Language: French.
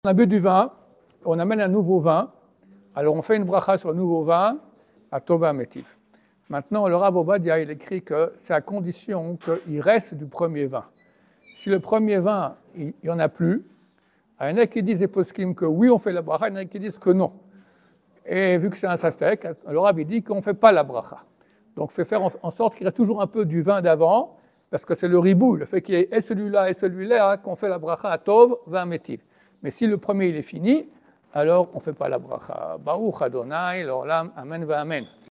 On a bu du vin, on amène un nouveau vin, alors on fait une bracha sur le nouveau vin, à Tova Métiv. Maintenant, le Rav Ovadia, il écrit que c'est à condition qu'il reste du premier vin. Si le premier vin, il n'y en a plus, il y en a qui disent, les poskim, que oui, on fait la bracha, il y en a qui disent que non. Et vu que c'est un safek, le Rav il dit qu'on ne fait pas la bracha. Donc, il faut faire en sorte qu'il y ait toujours un peu du vin d'avant, parce que c'est le ribou, le fait qu'il y ait et celui-là, qu'on fait la bracha à Tov, vin Métiv. Mais si le premier il est fini, alors on ne fait pas la bracha. Baruch Adonai, l'olam, amen va amen.